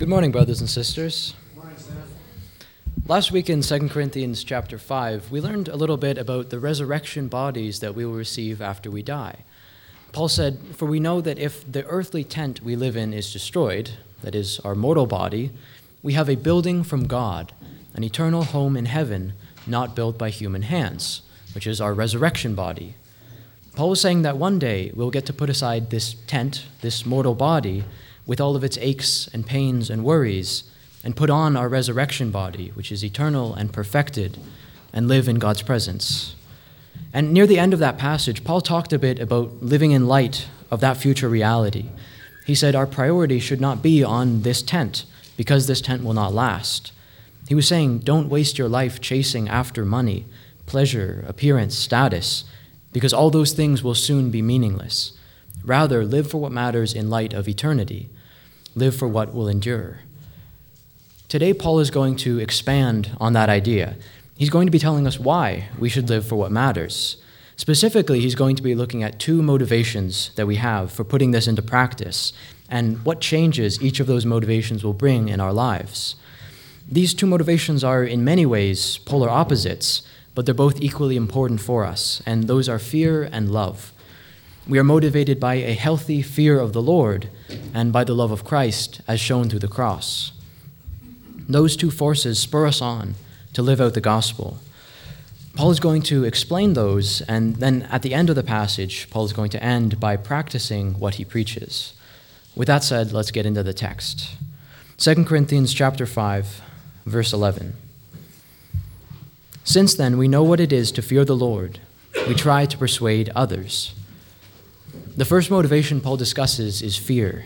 Good morning, brothers and sisters. Morning, Sam. Last week in 2 Corinthians chapter 5, we learned a little bit about the resurrection bodies that we will receive after we die. Paul said, "For we know that if the earthly tent we live in is destroyed, that is, our mortal body, we have a building from God, an eternal home in heaven, not built by human hands, which is our resurrection body." Paul was saying that one day we'll get to put aside this tent, this mortal body, with all of its aches and pains and worries, and put on our resurrection body, which is eternal and perfected, and live in God's presence. And near the end of that passage, Paul talked a bit about living in light of that future reality. He said our priority should not be on this tent, because this tent will not last. He was saying, don't waste your life chasing after money, pleasure, appearance, status, because all those things will soon be meaningless. Rather, live for what matters in light of eternity. Live for what will endure. Today, Paul is going to expand on that idea. He's going to be telling us why we should live for what matters. Specifically, he's going to be looking at two motivations that we have for putting this into practice and what changes each of those motivations will bring in our lives. These two motivations are in many ways polar opposites, but they're both equally important for us, and those are fear and love. We are motivated by a healthy fear of the Lord and by the love of Christ as shown through the cross. Those two forces spur us on to live out the gospel. Paul is going to explain those, and then at the end of the passage, Paul is going to end by practicing what he preaches. With that said, let's get into the text. 2 Corinthians chapter 5, verse 11. "Since then we know what it is to fear the Lord, we try to persuade others." The first motivation Paul discusses is fear,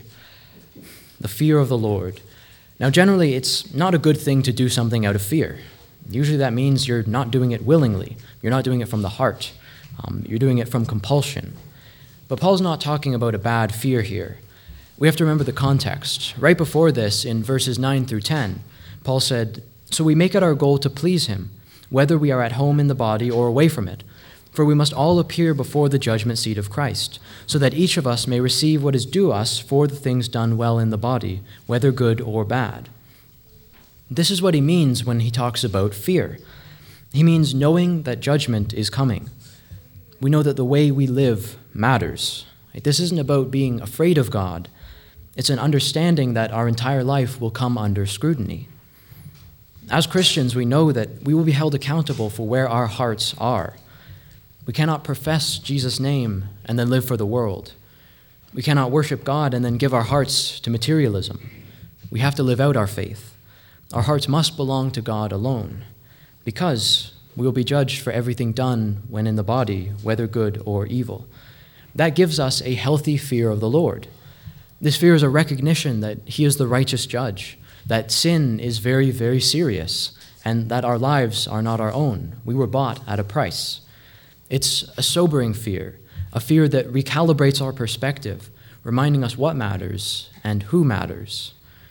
the fear of the Lord. Now, generally, it's not a good thing to do something out of fear. Usually that means you're not doing it willingly. You're not doing it from the heart. You're doing it from compulsion. But Paul's not talking about a bad fear here. We have to remember the context. Right before this, in verses 9 through 10, Paul said, "So we make it our goal to please him, whether we are at home in the body or away from it. For we must all appear before the judgment seat of Christ, so that each of us may receive what is due us for the things done well in the body, whether good or bad." This is what he means when he talks about fear. He means knowing that judgment is coming. We know that the way we live matters. This isn't about being afraid of God. It's an understanding that our entire life will come under scrutiny. As Christians, we know that we will be held accountable for where our hearts are. We cannot profess Jesus' name and then live for the world. We cannot worship God and then give our hearts to materialism. We have to live out our faith. Our hearts must belong to God alone, because we will be judged for everything done when in the body, whether good or evil. That gives us a healthy fear of the Lord. This fear is a recognition that He is the righteous judge, that sin is very, very serious, and that our lives are not our own. We were bought at a price. It's a sobering fear, a fear that recalibrates our perspective, reminding us what matters and who matters.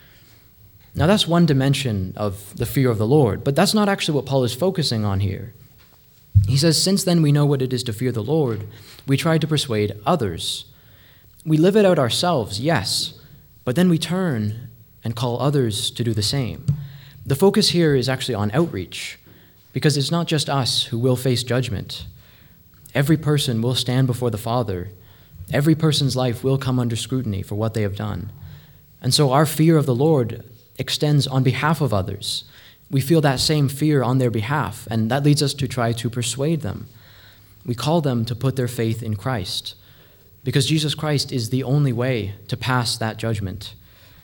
Now, that's one dimension of the fear of the Lord, but that's not actually what Paul is focusing on here. He says, "Since then we know what it is to fear the Lord, we try to persuade others." We live it out ourselves, yes, but then we turn and call others to do the same. The focus here is actually on outreach, because it's not just us who will face judgment. Every person will stand before the Father. Every person's life will come under scrutiny for what they have done. And so our fear of the Lord extends on behalf of others. We feel that same fear on their behalf, and that leads us to try to persuade them. We call them to put their faith in Christ, because Jesus Christ is the only way to pass that judgment.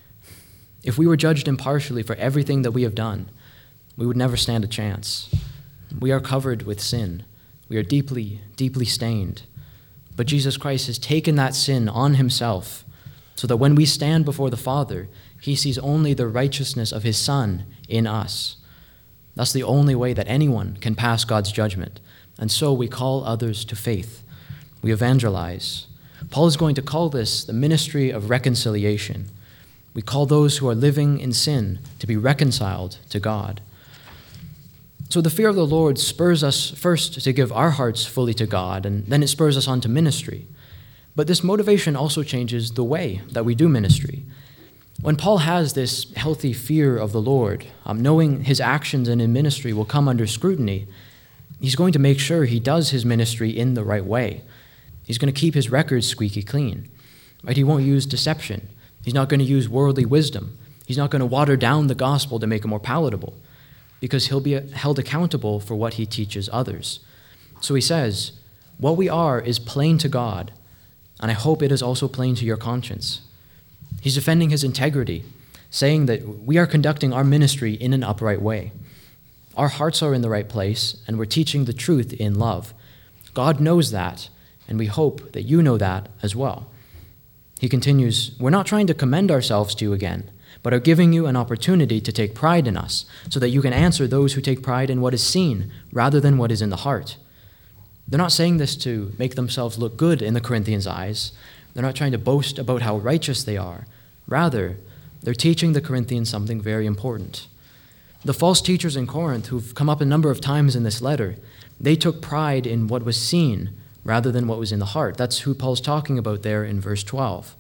If we were judged impartially for everything that we have done, we would never stand a chance. We are covered with sin. We are deeply, deeply stained. But Jesus Christ has taken that sin on himself so that when we stand before the Father, he sees only the righteousness of his Son in us. That's the only way that anyone can pass God's judgment. And so we call others to faith. We evangelize. Paul is going to call this the ministry of reconciliation. We call those who are living in sin to be reconciled to God. So the fear of the Lord spurs us first to give our hearts fully to God, and then it spurs us on to ministry. But this motivation also changes the way that we do ministry. When Paul has this healthy fear of the Lord, knowing his actions and in ministry will come under scrutiny, he's going to make sure he does his ministry in the right way. He's going to keep his records squeaky clean. Right? He won't use deception. He's not going to use worldly wisdom. He's not going to water down the gospel to make it more palatable, because he'll be held accountable for what he teaches others. So he says, what we are is plain to God, and I hope it is also plain to your conscience. He's defending his integrity, saying that we are conducting our ministry in an upright way. Our hearts are in the right place, and we're teaching the truth in love. God knows that, and we hope that you know that as well. He continues, we're not trying to commend ourselves to you again, but are giving you an opportunity to take pride in us, so that you can answer those who take pride in what is seen rather than what is in the heart. They're not saying this to make themselves look good in the Corinthians' eyes. They're not trying to boast about how righteous they are. Rather, they're teaching the Corinthians something very important. The false teachers in Corinth, who've come up a number of times in this letter, they took pride in what was seen rather than what was in the heart. That's who Paul's talking about there in verse 12.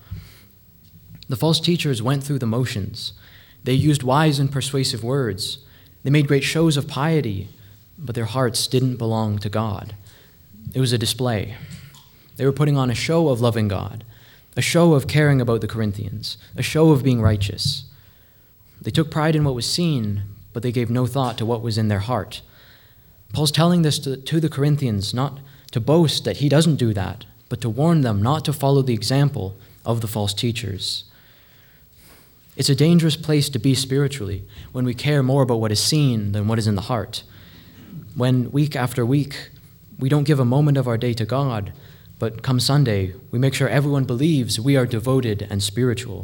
The false teachers went through the motions. They used wise and persuasive words. They made great shows of piety, but their hearts didn't belong to God. It was a display. They were putting on a show of loving God, a show of caring about the Corinthians, a show of being righteous. They took pride in what was seen, but they gave no thought to what was in their heart. Paul's telling this to the Corinthians, not to boast that he doesn't do that, but to warn them not to follow the example of the false teachers. It's a dangerous place to be spiritually when we care more about what is seen than what is in the heart. When week after week, we don't give a moment of our day to God, but come Sunday, we make sure everyone believes we are devoted and spiritual.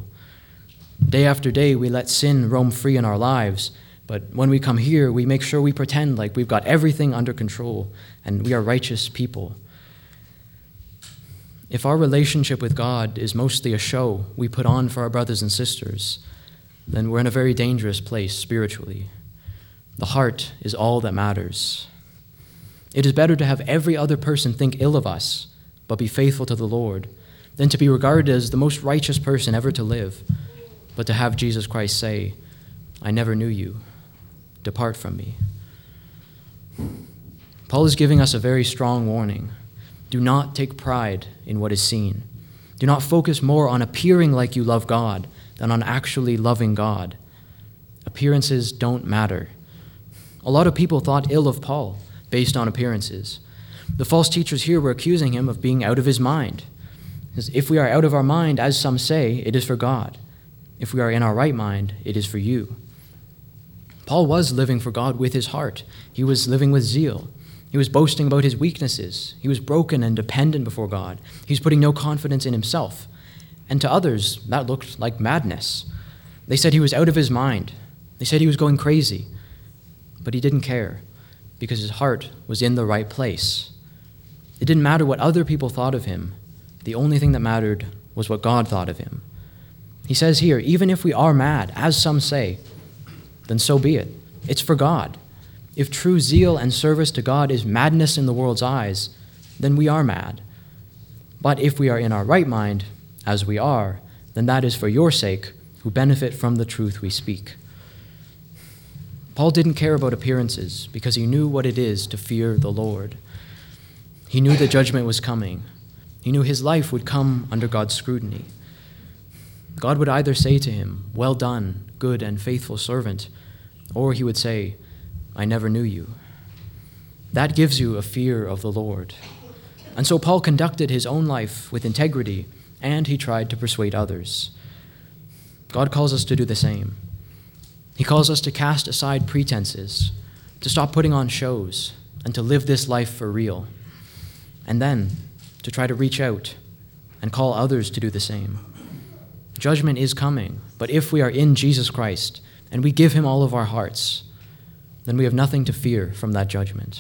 Day after day, we let sin roam free in our lives, but when we come here, we make sure we pretend like we've got everything under control and we are righteous people. If our relationship with God is mostly a show we put on for our brothers and sisters, then we're in a very dangerous place spiritually. The heart is all that matters. It is better to have every other person think ill of us, but be faithful to the Lord, than to be regarded as the most righteous person ever to live, but to have Jesus Christ say, I never knew you. Depart from me. Paul is giving us a very strong warning. Do not take pride in what is seen. Do not focus more on appearing like you love God than on actually loving God. Appearances don't matter. A lot of people thought ill of Paul based on appearances. The false teachers here were accusing him of being out of his mind. If we are out of our mind, as some say, it is for God. If we are in our right mind, it is for you. Paul was living for God with his heart. He was living with zeal. He was boasting about his weaknesses. He was broken and dependent before God. He was putting no confidence in himself. And to others, that looked like madness. They said he was out of his mind. They said he was going crazy. But he didn't care, because his heart was in the right place. It didn't matter what other people thought of him. The only thing that mattered was what God thought of him. He says here, even if we are mad, as some say, then so be it. It's for God. If true zeal and service to God is madness in the world's eyes, then we are mad. But if we are in our right mind, as we are, then that is for your sake, who benefit from the truth we speak. Paul didn't care about appearances because he knew what it is to fear the Lord. He knew the judgment was coming. He knew his life would come under God's scrutiny. God would either say to him, well done, good and faithful servant, or he would say, I never knew you. That gives you a fear of the Lord. And so Paul conducted his own life with integrity, and he tried to persuade others. God calls us to do the same. He calls us to cast aside pretenses, to stop putting on shows, and to live this life for real. And then to try to reach out and call others to do the same. Judgment is coming, but if we are in Jesus Christ and we give him all of our hearts, then we have nothing to fear from that judgment.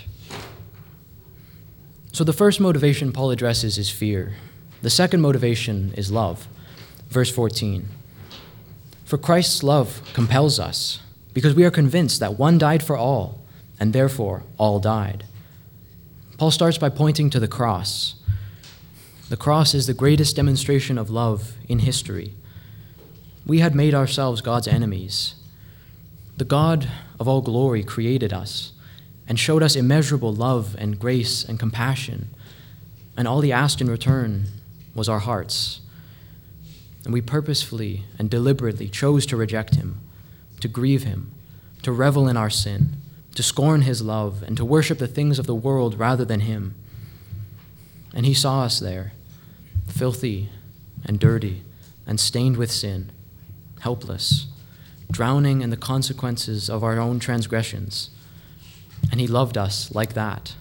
So the first motivation Paul addresses is fear. The second motivation is love. Verse 14. For Christ's love compels us, because we are convinced that one died for all, and therefore all died. Paul starts by pointing to the cross. The cross is the greatest demonstration of love in history. We had made ourselves God's enemies. The God of all glory created us and showed us immeasurable love and grace and compassion, and all he asked in return was our hearts. And we purposefully and deliberately chose to reject him, to grieve him, to revel in our sin, to scorn his love, and to worship the things of the world rather than him. And he saw us there, filthy and dirty and stained with sin, helpless, drowning in the consequences of our own transgressions. And he loved us like that.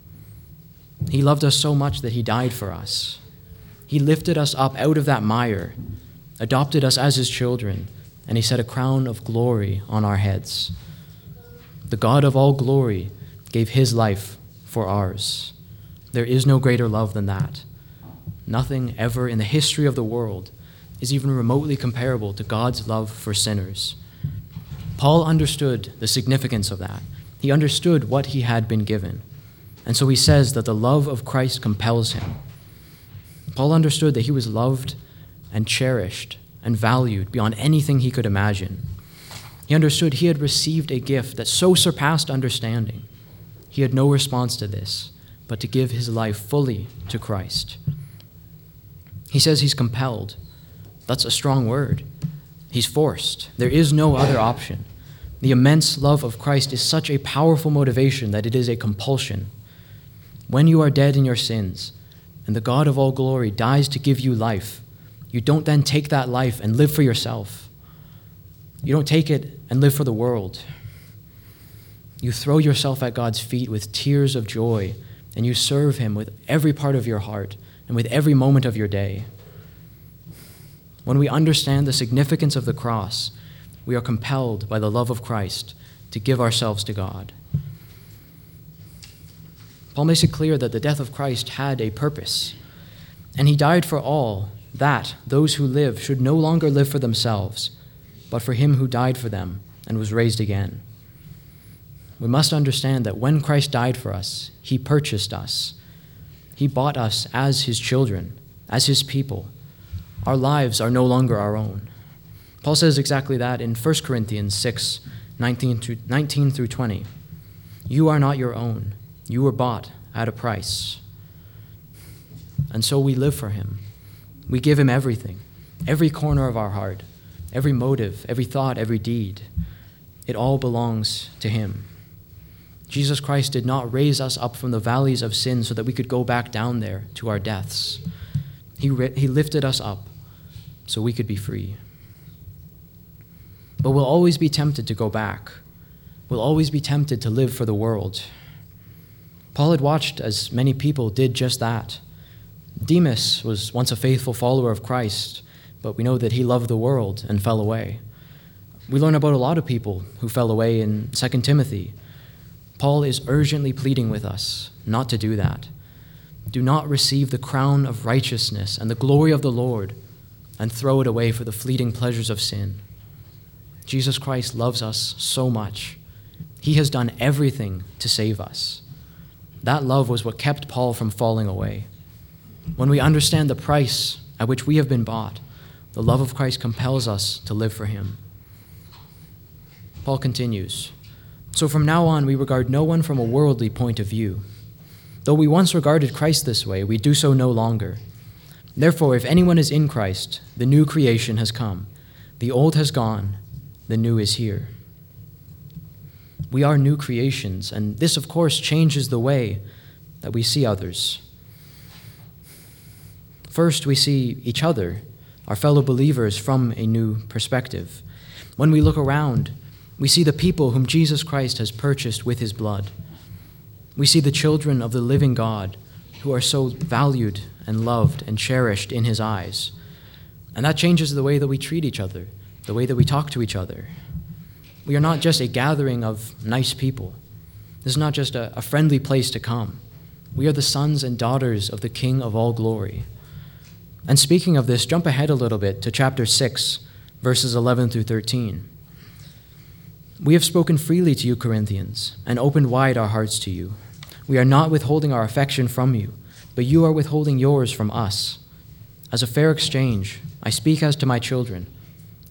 He loved us so much that he died for us. He lifted us up out of that mire, adopted us as his children, and he set a crown of glory on our heads. The God of all glory gave his life for ours. There is no greater love than that. Nothing ever in the history of the world is even remotely comparable to God's love for sinners. Paul understood the significance of that. He understood what he had been given. And so he says that the love of Christ compels him. Paul understood that he was loved and cherished and valued beyond anything he could imagine. He understood he had received a gift that so surpassed understanding. He had no response to this, but to give his life fully to Christ. He says he's compelled. That's a strong word. He's forced. There is no other option. The immense love of Christ is such a powerful motivation that it is a compulsion. When you are dead in your sins, and the God of all glory dies to give you life, you don't then take that life and live for yourself. You don't take it and live for the world. You throw yourself at God's feet with tears of joy, and you serve him with every part of your heart and with every moment of your day. When we understand the significance of the cross, we are compelled by the love of Christ to give ourselves to God. Paul makes it clear that the death of Christ had a purpose, and he died for all, that those who live should no longer live for themselves, but for him who died for them and was raised again. We must understand that when Christ died for us, he purchased us. He bought us as his children, as his people. Our lives are no longer our own. Paul says exactly that in 1 Corinthians 6, 19 through 20. You are not your own. You were bought at a price. And so we live for him. We give him everything, every corner of our heart, every motive, every thought, every deed. It all belongs to him. Jesus Christ did not raise us up from the valleys of sin so that we could go back down there to our deaths. He lifted us up so we could be free. But we'll always be tempted to go back. We'll always be tempted to live for the world. Paul had watched as many people did just that. Demas was once a faithful follower of Christ, but we know that he loved the world and fell away. We learn about a lot of people who fell away in 2 Timothy. Paul is urgently pleading with us not to do that. Do not receive the crown of righteousness and the glory of the Lord and throw it away for the fleeting pleasures of sin. Jesus Christ loves us so much. He has done everything to save us. That love was what kept Paul from falling away. When we understand the price at which we have been bought, the love of Christ compels us to live for him. Paul continues, so from now on we regard no one from a worldly point of view. Though we once regarded Christ this way, we do so no longer. Therefore, if anyone is in Christ, the new creation has come. The old has gone, the new is here. We are new creations, and this, of course, changes the way that we see others. First, we see each other, our fellow believers, from a new perspective. When we look around, we see the people whom Jesus Christ has purchased with his blood. We see the children of the living God who are so valued and loved and cherished in his eyes. And that changes the way that we treat each other, the way that we talk to each other. We are not just a gathering of nice people. This is not just a friendly place to come. We are the sons and daughters of the King of all glory. And speaking of this, jump ahead a little bit to chapter 6, verses 11 through 13. We have spoken freely to you, Corinthians, and opened wide our hearts to you. We are not withholding our affection from you, but you are withholding yours from us. As a fair exchange, I speak as to my children.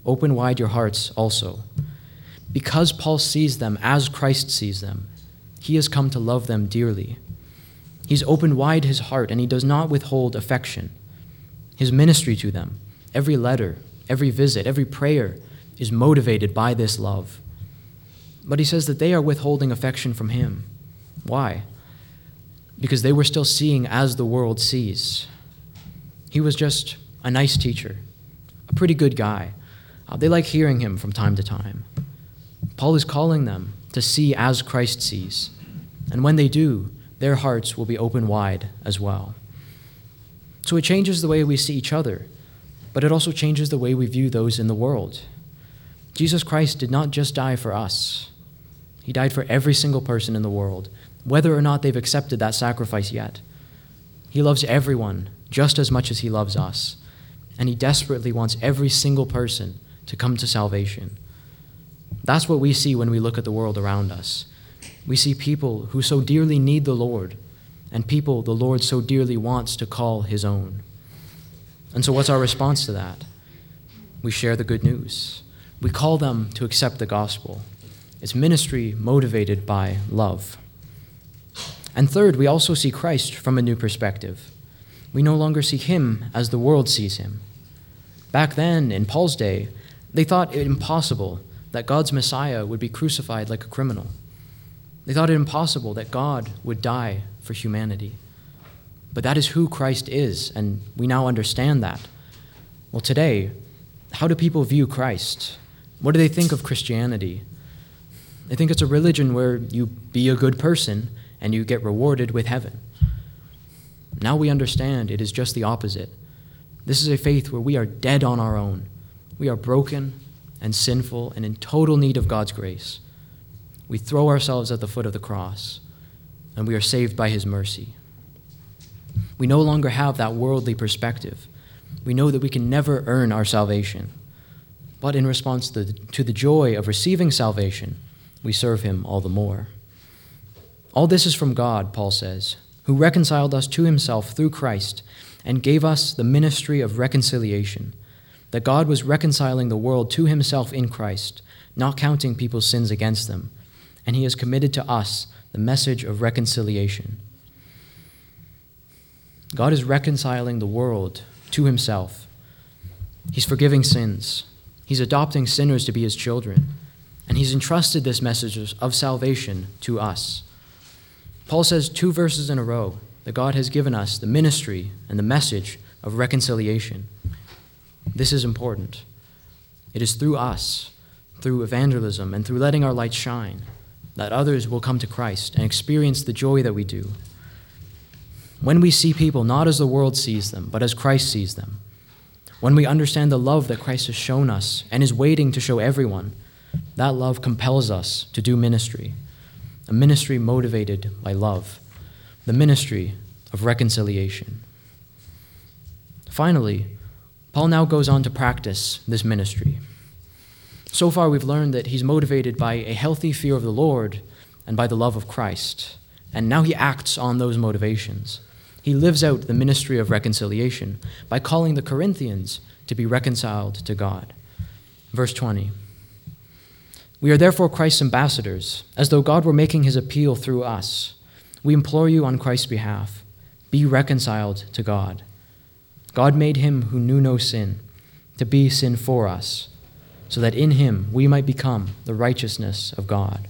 open wide your hearts also. Because Paul sees them as Christ sees them, he has come to love them dearly. He's opened wide his heart, and he does not withhold affection. His ministry to them, every letter, every visit, every prayer, is motivated by this love. But he says that they are withholding affection from him. Why? Because they were still seeing as the world sees. He was just a nice teacher, a pretty good guy. They like hearing him from time to time. Paul is calling them to see as Christ sees. And when they do, their hearts will be open wide as well. So it changes the way we see each other, but it also changes the way we view those in the world. Jesus Christ did not just die for us. He died for every single person in the world, whether or not they've accepted that sacrifice yet. He loves everyone just as much as he loves us, and he desperately wants every single person to come to salvation. That's what we see when we look at the world around us. We see people who so dearly need the Lord, and people the Lord so dearly wants to call his own. And so what's our response to that? We share the good news. We call them to accept the gospel. It's ministry motivated by love. And third, we also see Christ from a new perspective. We no longer see him as the world sees him. Back then, in Paul's day, they thought it impossible that God's Messiah would be crucified like a criminal. They thought it impossible that God would die for humanity. But that is who Christ is, and we now understand that. Well, today, how do people view Christ? What do they think of Christianity? They think it's a religion where you be a good person and you get rewarded with heaven. Now we understand it is just the opposite. This is a faith where we are dead on our own. We are broken and sinful and in total need of God's grace. We throw ourselves at the foot of the cross, and we are saved by his mercy. We no longer have that worldly perspective. We know that we can never earn our salvation. But in response to the joy of receiving salvation, we serve him all the more. All this is from God, Paul says, who reconciled us to himself through Christ and gave us the ministry of reconciliation, that God was reconciling the world to himself in Christ, not counting people's sins against them, and he has committed to us the message of reconciliation. God is reconciling the world to himself. He's forgiving sins. He's adopting sinners to be his children, and he's entrusted this message of salvation to us. Paul says 2 verses in a row that God has given us the ministry and the message of reconciliation. This is important. It is through us, through evangelism, and through letting our light shine, that others will come to Christ and experience the joy that we do. When we see people not as the world sees them, but as Christ sees them, when we understand the love that Christ has shown us and is waiting to show everyone, that love compels us to do ministry, a ministry motivated by love, the ministry of reconciliation. Finally, Paul now goes on to practice this ministry. So far, we've learned that he's motivated by a healthy fear of the Lord and by the love of Christ, and now he acts on those motivations. He lives out the ministry of reconciliation by calling the Corinthians to be reconciled to God. Verse 20. We are therefore Christ's ambassadors, as though God were making his appeal through us. We implore you on Christ's behalf, be reconciled to God. God made him who knew no sin to be sin for us, so that in him we might become the righteousness of God.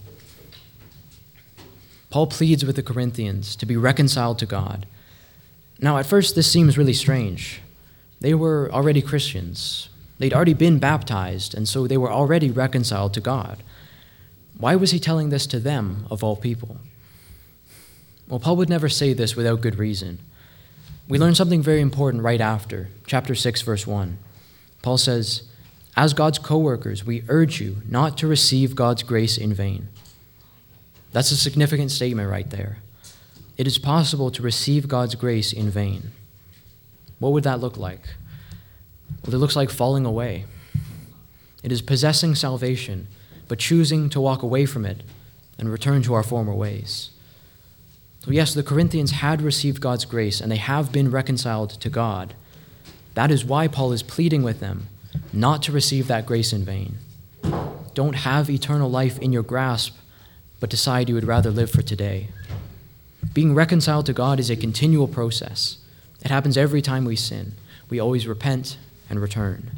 Paul pleads with the Corinthians to be reconciled to God. Now, at first, this seems really strange. They were already Christians. They'd already been baptized, and so they were already reconciled to God. Why was he telling this to them, of all people? Well, Paul would never say this without good reason. We learn something very important right after, chapter 6, verse 1. Paul says, as God's co-workers, we urge you not to receive God's grace in vain. That's a significant statement right there. It is possible to receive God's grace in vain. What would that look like? Well, it looks like falling away. It is possessing salvation, but choosing to walk away from it and return to our former ways. So yes, the Corinthians had received God's grace, and they have been reconciled to God. That is why Paul is pleading with them not to receive that grace in vain. Don't have eternal life in your grasp, but decide you would rather live for today. Being reconciled to God is a continual process. It happens every time we sin. We always repent and return.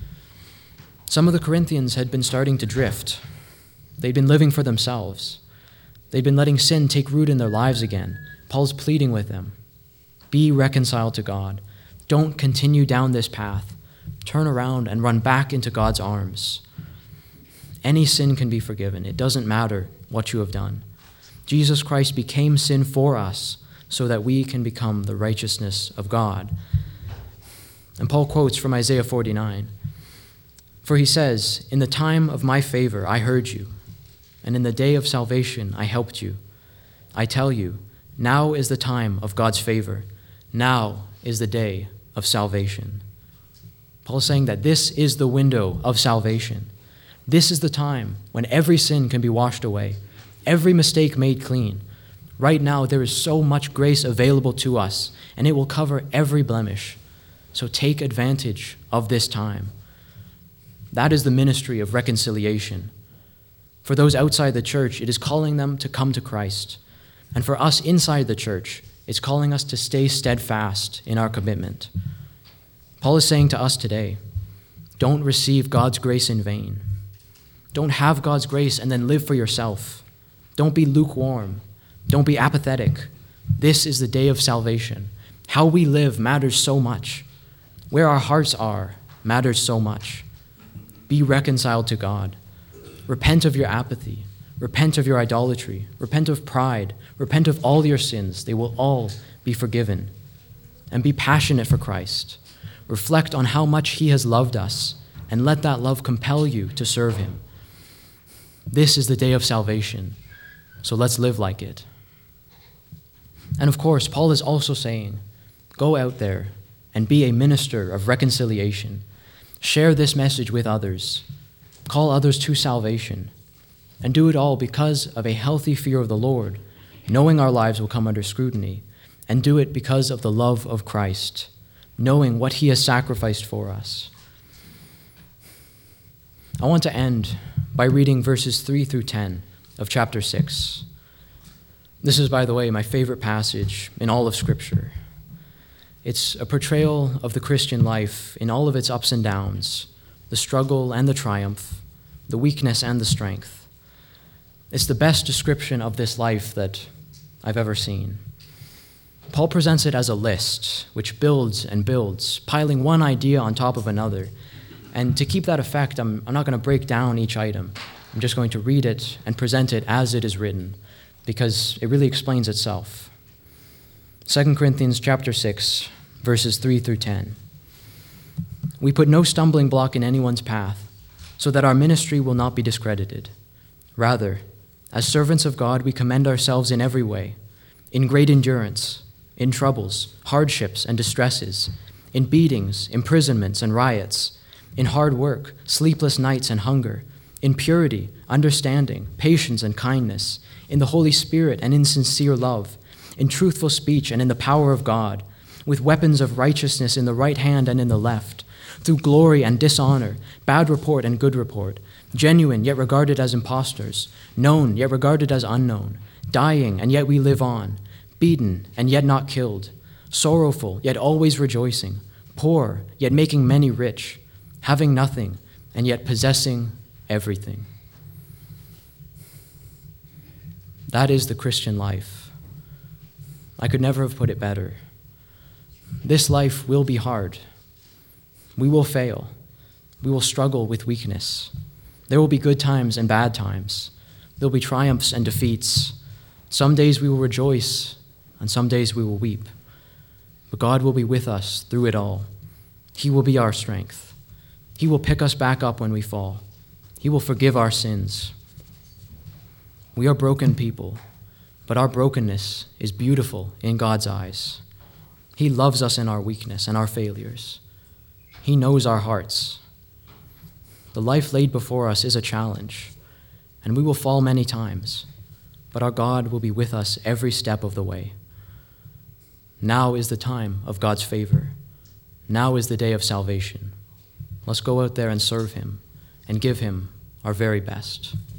Some of the Corinthians had been starting to drift. They'd been living for themselves. They'd been letting sin take root in their lives again. Paul's pleading with them. Be reconciled to God. Don't continue down this path. Turn around and run back into God's arms. Any sin can be forgiven. It doesn't matter what you have done. Jesus Christ became sin for us so that we can become the righteousness of God. And Paul quotes from Isaiah 49. For he says, in the time of my favor I heard you, and in the day of salvation I helped you. I tell you, now is the time of God's favor. Now is the day of salvation. Paul is saying that this is the window of salvation. This is the time when every sin can be washed away, every mistake made clean. Right now, there is so much grace available to us, and it will cover every blemish. So take advantage of this time. That is the ministry of reconciliation. For those outside the church, it is calling them to come to Christ. And for us inside the church, it's calling us to stay steadfast in our commitment. Paul is saying to us today, don't receive God's grace in vain. Don't have God's grace and then live for yourself. Don't be lukewarm. Don't be apathetic. This is the day of salvation. How we live matters so much. Where our hearts are matters so much. Be reconciled to God. Repent of your apathy. Repent of your idolatry. Repent of pride. Repent of all your sins. They will all be forgiven. And be passionate for Christ. Reflect on how much he has loved us, and let that love compel you to serve him. This is the day of salvation, so let's live like it. And of course, Paul is also saying, go out there and be a minister of reconciliation. Share this message with others. Call others to salvation. And do it all because of a healthy fear of the Lord, knowing our lives will come under scrutiny, and do it because of the love of Christ, knowing what he has sacrificed for us. I want to end by reading verses 3 through 10 of chapter 6. This is, by the way, my favorite passage in all of Scripture. It's a portrayal of the Christian life in all of its ups and downs, the struggle and the triumph, the weakness and the strength. It's the best description of this life that I've ever seen. Paul presents it as a list, which builds and builds, piling one idea on top of another. And to keep that effect, I'm not going to break down each item. I'm just going to read it and present it as it is written, because it really explains itself. 2 Corinthians chapter 6, verses 3 through 10. We put no stumbling block in anyone's path, so that our ministry will not be discredited. Rather, as servants of God, we commend ourselves in every way, in great endurance, in troubles, hardships, and distresses, in beatings, imprisonments, and riots, in hard work, sleepless nights, and hunger, in purity, understanding, patience, and kindness, in the Holy Spirit and in sincere love, in truthful speech and in the power of God, with weapons of righteousness in the right hand and in the left, through glory and dishonor, bad report and good report, genuine yet regarded as impostors, known yet regarded as unknown, dying and yet we live on, beaten and yet not killed, sorrowful yet always rejoicing, poor yet making many rich, having nothing and yet possessing everything. That is the Christian life. I could never have put it better. This life will be hard. We will fail. We will struggle with weakness. There will be good times and bad times. There will be triumphs and defeats. Some days we will rejoice, and some days we will weep. But God will be with us through it all. He will be our strength. He will pick us back up when we fall. He will forgive our sins. We are broken people, but our brokenness is beautiful in God's eyes. He loves us in our weakness and our failures. He knows our hearts. The life laid before us is a challenge, and we will fall many times, but our God will be with us every step of the way. Now is the time of God's favor. Now is the day of salvation. Let's go out there and serve him and give him our very best.